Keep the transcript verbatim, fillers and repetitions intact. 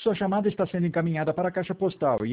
Sua chamada está sendo encaminhada para a caixa postal e